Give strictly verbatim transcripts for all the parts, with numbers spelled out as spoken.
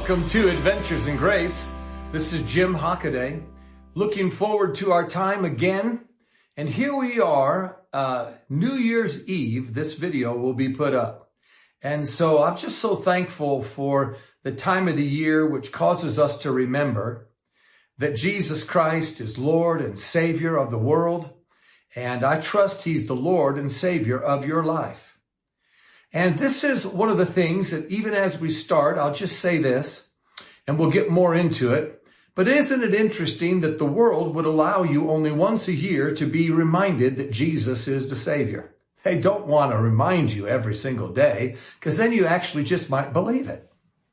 Welcome to Adventures in Grace. This is Jim Hockaday. Looking forward to our time again. And here we are, uh, New Year's Eve. This video will be put up. And so I'm just so thankful for the time of the year which causes us to remember that Jesus Christ is Lord and Savior of the world. And I trust He's the Lord and Savior of your life. And this is one of the things that even as we start, I'll just say this, and we'll get more into it. But isn't it interesting that the world would allow you only once a year to be reminded that Jesus is the Savior? They don't want to remind you every single day, because then you actually just might believe it.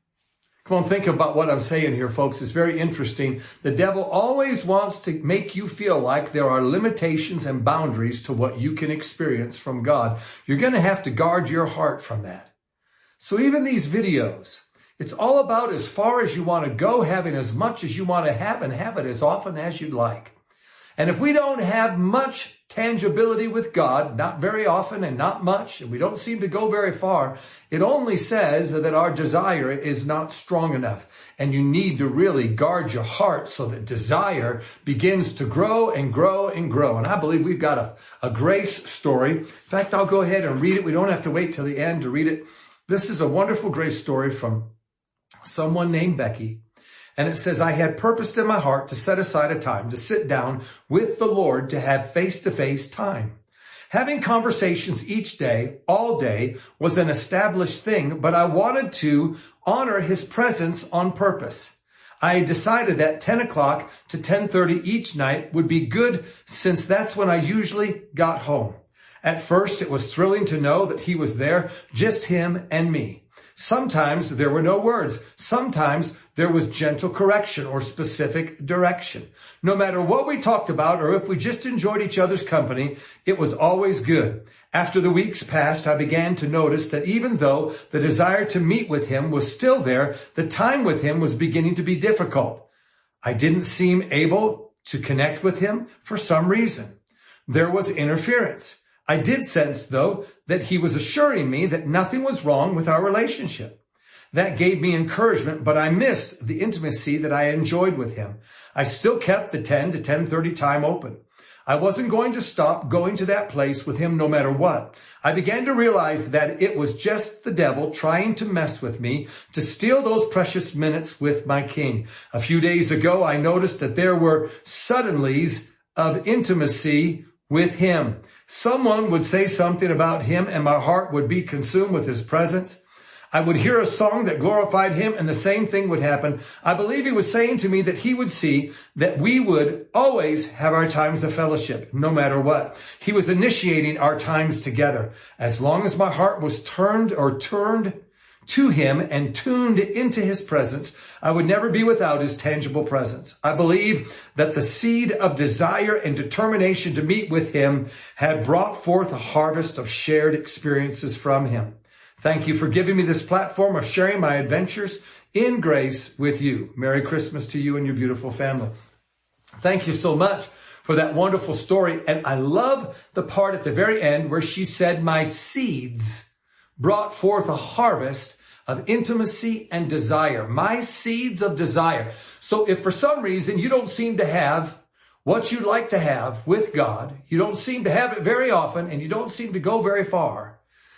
Come on, think about what I'm saying here, folks. It's very interesting. The devil always wants to make you feel like there are limitations and boundaries to what you can experience from God. You're going to have to guard your heart from that. So even these videos, it's all about as far as you want to go, having as much as you want to have, and have it as often as you'd like. And if we don't have much tangibility with God, not very often and not much, and we don't seem to go very far, it only says that our desire is not strong enough. And you need to really guard your heart so that desire begins to grow and grow and grow. And I believe we've got a, a grace story. In fact, I'll go ahead and read it. We don't have to wait till the end to read it. This is a wonderful grace story from someone named Becky. And it says, I had purposed in my heart to set aside a time to sit down with the Lord to have face-to-face time. Having conversations each day, all day, was an established thing, but I wanted to honor His presence on purpose. I decided that ten o'clock to ten thirty each night would be good, since that's when I usually got home. At first, it was thrilling to know that He was there, just Him and me. Sometimes there were no words. Sometimes there was gentle correction or specific direction. No matter what we talked about or if we just enjoyed each other's company, it was always good. After the weeks passed, I began to notice that even though the desire to meet with Him was still there, the time with Him was beginning to be difficult. I didn't seem able to connect with Him for some reason. There was interference. I did sense, though, that He was assuring me that nothing was wrong with our relationship. That gave me encouragement, but I missed the intimacy that I enjoyed with Him. I still kept the ten to ten thirty time open. I wasn't going to stop going to that place with Him no matter what. I began to realize that it was just the devil trying to mess with me, to steal those precious minutes with my King. A few days ago, I noticed that there were suddenlies of intimacy with Him. Someone would say something about Him and my heart would be consumed with His presence. I would hear a song that glorified Him and the same thing would happen. I believe He was saying to me that He would see that we would always have our times of fellowship, no matter what. He was initiating our times together. As long as my heart was turned or turned to Him and tuned into His presence, I would never be without His tangible presence. I believe that the seed of desire and determination to meet with Him had brought forth a harvest of shared experiences from Him. Thank you for giving me this platform of sharing my adventures in grace with you. Merry Christmas to you and your beautiful family. Thank you so much for that wonderful story. And I love the part at the very end where she said, my seeds brought forth a harvest of intimacy and desire. My seeds of desire. So if for some reason you don't seem to have what you'd like to have with God, you don't seem to have it very often, and you don't seem to go very far,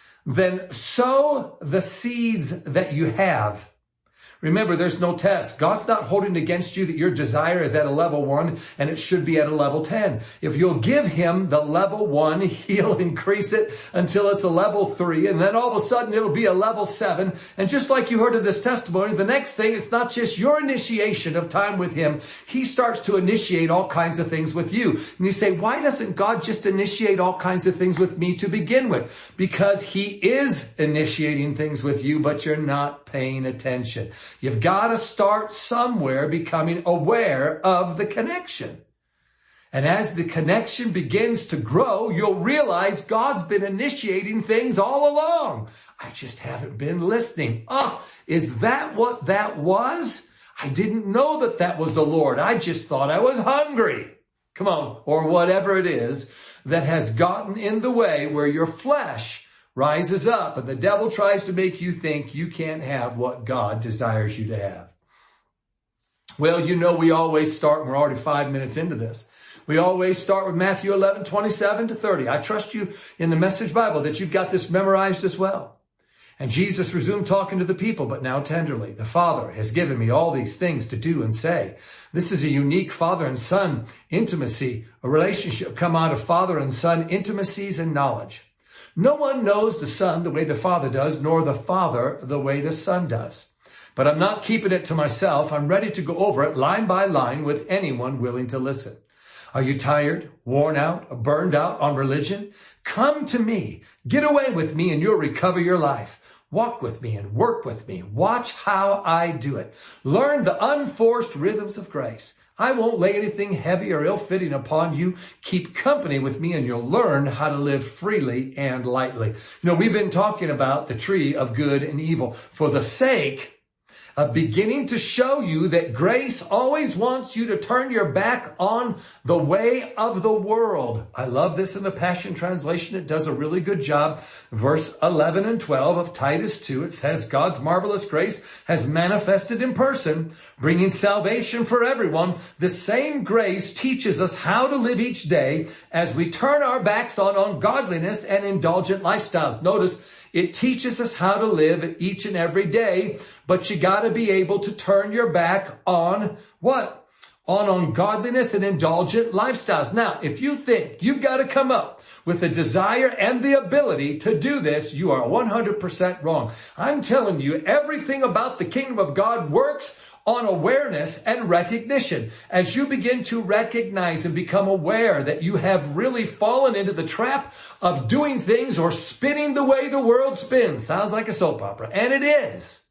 then sow the seeds that you have. Remember, there's no test. God's not holding against you that your desire is at a level one and it should be at a level ten. If you'll give Him the level one, He'll increase it until it's a level three. And then all of a sudden it'll be a level seven. And just like you heard in this testimony, the next thing, it's not just your initiation of time with Him. He starts to initiate all kinds of things with you. And you say, why doesn't God just initiate all kinds of things with me to begin with? Because He is initiating things with you, but you're not paying attention. You've got to start somewhere becoming aware of the connection. And as the connection begins to grow, you'll realize God's been initiating things all along. I just haven't been listening. Oh, is that what that was? I didn't know that that was the Lord. I just thought I was hungry. Come on. Or whatever it is that has gotten in the way where your flesh rises up, and the devil tries to make you think you can't have what God desires you to have. Well, you know, we always start, and we're already five minutes into this. We always start with Matthew eleven, twenty-seven to thirty. I trust you in the Message Bible that you've got this memorized as well. And Jesus resumed talking to the people, but now tenderly. The Father has given me all these things to do and say. This is a unique father and son intimacy, a relationship come out of father and son intimacies and knowledge. No one knows the Son the way the Father does, nor the Father the way the Son does. But I'm not keeping it to myself. I'm ready to go over it line by line with anyone willing to listen. Are you tired, worn out, burned out on religion? Come to me. Get away with me and you'll recover your life. Walk with me and work with me. Watch how I do it. Learn the unforced rhythms of grace. I won't lay anything heavy or ill-fitting upon you. Keep company with me and you'll learn how to live freely and lightly. You know, we've been talking about the tree of good and evil for the sake of beginning to show you that grace always wants you to turn your back on the way of the world. I love this in the Passion Translation. It does a really good job. Verse eleven and twelve of Titus two, it says, God's marvelous grace has manifested in person, bringing salvation for everyone. The same grace teaches us how to live each day as we turn our backs on ungodliness and indulgent lifestyles. Notice, it teaches us how to live each and every day, but you got to be able to turn your back on what? On ungodliness and indulgent lifestyles. Now, if you think you've got to come up with the desire and the ability to do this, you are one hundred percent wrong. I'm telling you, everything about the kingdom of God works on awareness and recognition. As you begin to recognize and become aware that you have really fallen into the trap of doing things or spinning the way the world spins. Sounds like a soap opera. And it is.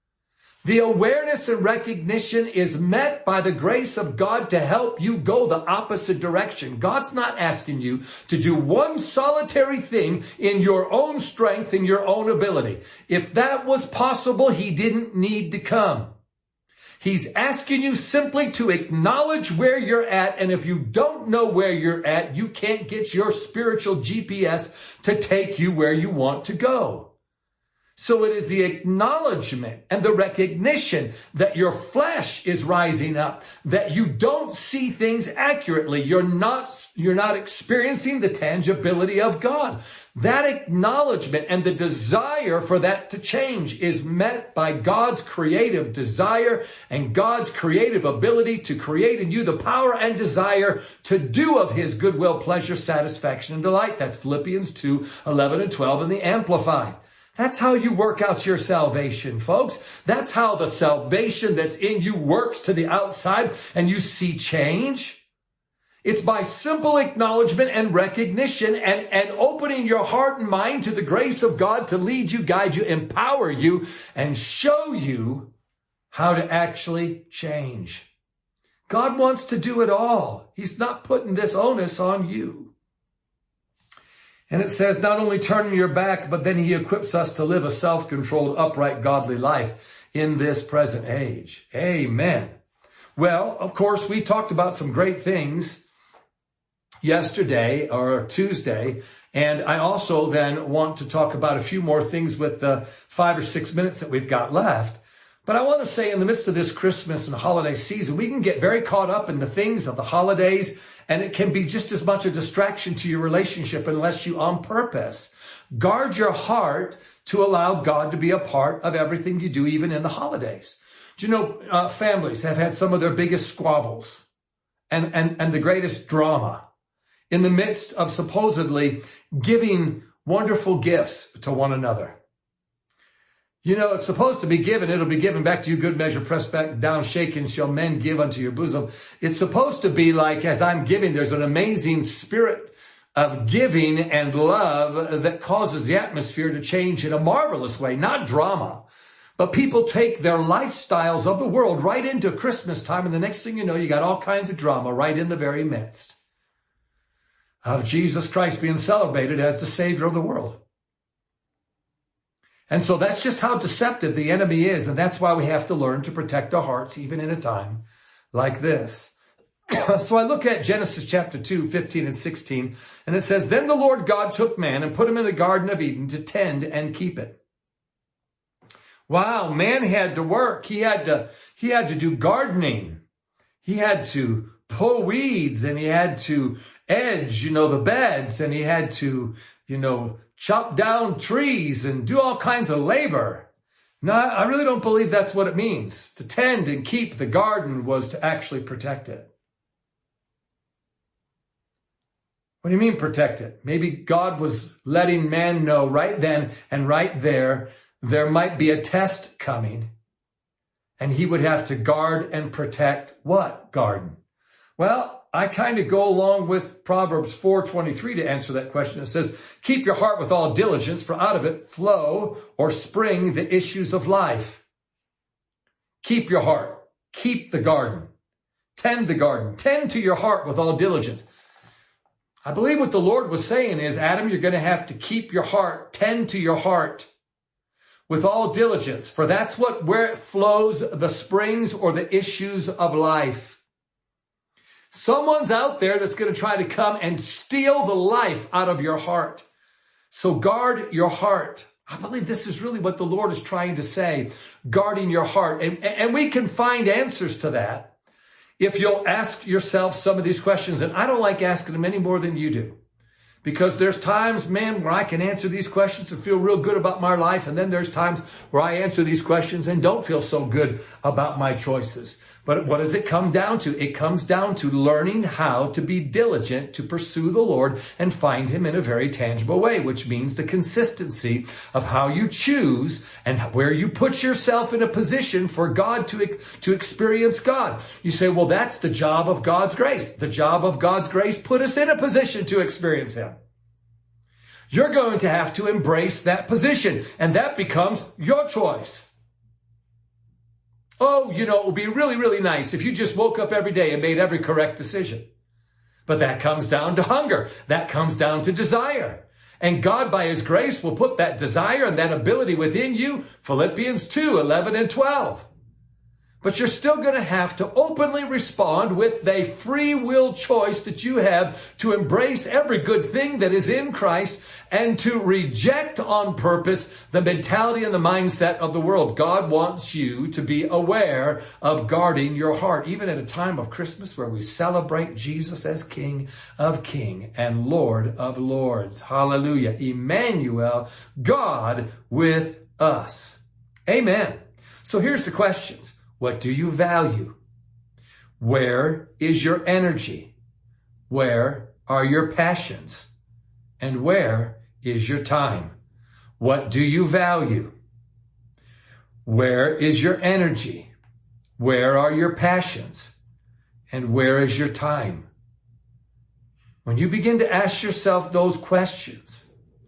The awareness and recognition is met by the grace of God to help you go the opposite direction. God's not asking you to do one solitary thing in your own strength, in your own ability. If that was possible, he didn't need to come. He's asking you simply to acknowledge where you're at. And if you don't know where you're at, you can't get your spiritual G P S to take you where you want to go. So it is the acknowledgement and the recognition that your flesh is rising up, that you don't see things accurately. You're not, you're not experiencing the tangibility of God. That acknowledgement and the desire for that to change is met by God's creative desire and God's creative ability to create in you the power and desire to do of his goodwill, pleasure, satisfaction, and delight. That's Philippians two, eleven and twelve in the Amplified. That's how you work out your salvation, folks. That's how the salvation that's in you works to the outside and you see change. It's by simple acknowledgement and recognition and, and opening your heart and mind to the grace of God to lead you, guide you, empower you, and show you how to actually change. God wants to do it all. He's not putting this onus on you. And it says not only turning your back, but then he equips us to live a self-controlled, upright, godly life in this present age. Amen. Well, of course, we talked about some great things yesterday or Tuesday. And I also then want to talk about a few more things with the five or six minutes that we've got left. But I want to say in the midst of this Christmas and holiday season, we can get very caught up in the things of the holidays, and it can be just as much a distraction to your relationship unless you on purpose guard your heart to allow God to be a part of everything you do, even in the holidays. Do you know, uh, families have had some of their biggest squabbles and, and, and the greatest drama in the midst of supposedly giving wonderful gifts to one another. You know, it's supposed to be given. It'll be given back to you, good measure, pressed back down, shaken, shall men give unto your bosom. It's supposed to be like, as I'm giving, there's an amazing spirit of giving and love that causes the atmosphere to change in a marvelous way, not drama. But people take their lifestyles of the world right into Christmas time, and the next thing you know, you got all kinds of drama right in the very midst of Jesus Christ being celebrated as the Savior of the world. And so that's just how deceptive the enemy is. And that's why we have to learn to protect our hearts, even in a time like this. So I look at Genesis chapter two, fifteen and sixteen, and it says, "Then the Lord God took man and put him in the Garden of Eden to tend and keep it." Wow, man had to work. He had to, he had to do gardening. He had to pull weeds, and he had to edge, you know, the beds, and he had to, you know, chop down trees and do all kinds of labor. No, I really don't believe that's what it means. To tend and keep the garden was to actually protect it. What do you mean protect it? Maybe God was letting man know right then and right there, there might be a test coming. And he would have to guard and protect what garden? Well, I kind of go along with Proverbs four twenty-three to answer that question. It says, "Keep your heart with all diligence, for out of it flow or spring the issues of life." Keep your heart. Keep the garden. Tend the garden. Tend to your heart with all diligence. I believe what the Lord was saying is, Adam, you're going to have to keep your heart, tend to your heart with all diligence, for that's what where it flows the springs or the issues of life. Someone's out there that's going to try to come and steal the life out of your heart. So guard your heart. I believe this is really what the Lord is trying to say, guarding your heart. And, and we can find answers to that if you'll ask yourself some of these questions. And I don't like asking them any more than you do. Because there's times, man, where I can answer these questions and feel real good about my life. And then there's times where I answer these questions and don't feel so good about my choices. But what does it come down to? It comes down to learning how to be diligent to pursue the Lord and find him in a very tangible way, which means the consistency of how you choose and where you put yourself in a position for God to, to experience God. You say, well, that's the job of God's grace. The job of God's grace put us in a position to experience him. You're going to have to embrace that position, and that becomes your choice. Oh, you know, it would be really, really nice if you just woke up every day and made every correct decision. But that comes down to hunger. That comes down to desire. And God, by his grace, will put that desire and that ability within you. Philippians two, eleven and twelve. But you're still going to have to openly respond with a free will choice that you have to embrace every good thing that is in Christ and to reject on purpose the mentality and the mindset of the world. God wants you to be aware of guarding your heart, even at a time of Christmas where we celebrate Jesus as King of Kings and Lord of Lords. Hallelujah. Emmanuel, God with us. Amen. So here's the questions. What do you value? Where is your energy? Where are your passions? And where is your time? What do you value? Where is your energy? Where are your passions? And where is your time? When you begin to ask yourself those questions,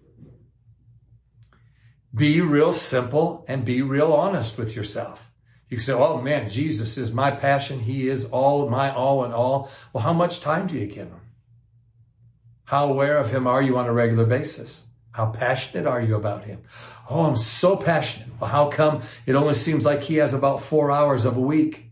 be real simple and be real honest with yourself. You can say, oh man, Jesus is my passion. He is all my all in all. Well, how much time do you give him? How aware of him are you on a regular basis? How passionate are you about him? Oh, I'm so passionate. Well, how come it only seems like he has about four hours of a week?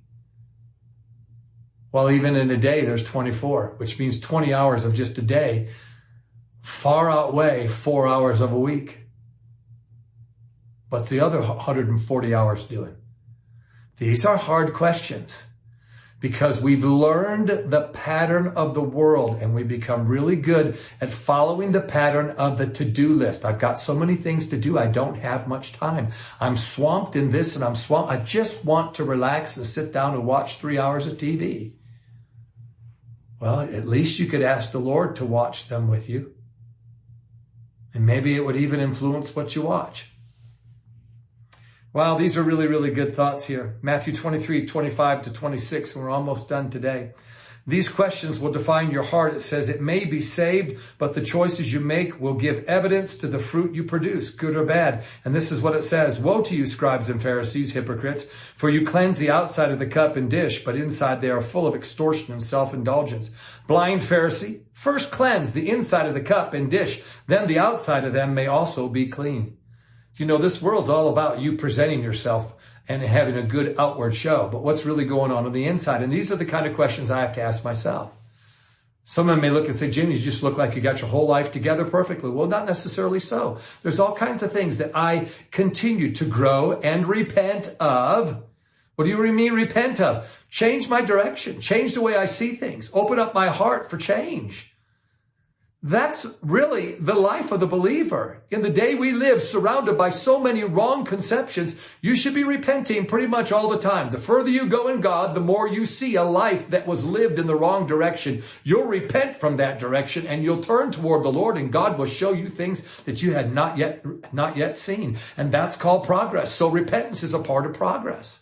Well, even in a day, there's twenty-four, which means twenty hours of just a day far outweigh four hours of a week. What's the other one hundred forty hours doing? These are hard questions because we've learned the pattern of the world and we become really good at following the pattern of the to-do list. I've got so many things to do. I don't have much time. I'm swamped in this and I'm swamped. I just want to relax and sit down and watch three hours of T V. Well, at least you could ask the Lord to watch them with you. And maybe it would even influence what you watch. Wow, these are really, really good thoughts here. Matthew twenty-three, twenty-five to twenty-six, and we're almost done today. These questions will define your heart. It says it may be saved, but the choices you make will give evidence to the fruit you produce, good or bad. And this is what it says. Woe to you, scribes and Pharisees, hypocrites, for you cleanse the outside of the cup and dish, but inside they are full of extortion and self-indulgence. Blind Pharisee, first cleanse the inside of the cup and dish, then the outside of them may also be clean. You know, this world's all about you presenting yourself and having a good outward show, but what's really going on on the inside? And these are the kind of questions I have to ask myself. Someone may look and say, Jim, you just look like you got your whole life together perfectly. Well, not necessarily so. There's all kinds of things that I continue to grow and repent of. What do you mean repent of? Change my direction, change the way I see things, open up my heart for change. That's really the life of the believer. In the day we live, surrounded by so many wrong conceptions, you should be repenting pretty much all the time. The further you go in God, the more you see a life that was lived in the wrong direction. You'll repent from that direction and you'll turn toward the Lord, and God will show you things that you had not yet, not yet seen. And that's called progress. So repentance is a part of progress.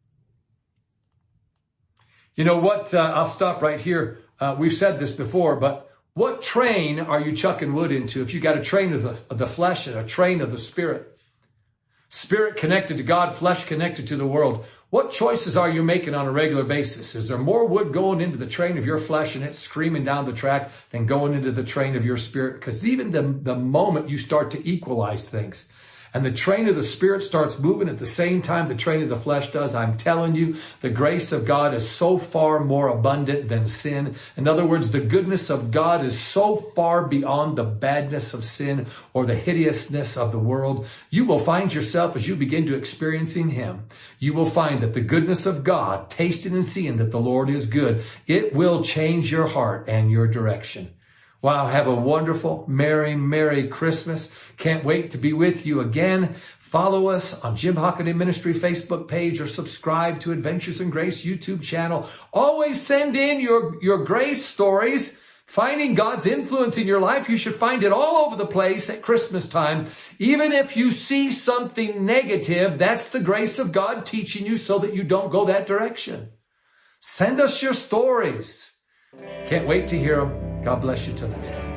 You know what? Uh, I'll stop right here. Uh, we've said this before, but what train are you chucking wood into? If you got a train of the, of the flesh and a train of the spirit, spirit connected to God, flesh connected to the world, what choices are you making on a regular basis? Is there more wood going into the train of your flesh and it's screaming down the track than going into the train of your spirit? Because even the, the moment you start to equalize things, and the train of the spirit starts moving at the same time the train of the flesh does, I'm telling you, the grace of God is so far more abundant than sin. In other words, the goodness of God is so far beyond the badness of sin or the hideousness of the world. You will find yourself, as you begin to experiencing Him, you will find that the goodness of God, tasting and seeing that the Lord is good, it will change your heart and your direction. Wow, have a wonderful, merry, merry Christmas. Can't wait to be with you again. Follow us on Jim Hockaday Ministry Facebook page or subscribe to Adventures in Grace YouTube channel. Always send in your, your grace stories. Finding God's influence in your life, you should find it all over the place at Christmas time. Even if you see something negative, that's the grace of God teaching you so that you don't go that direction. Send us your stories. Can't wait to hear them. God bless you till next time.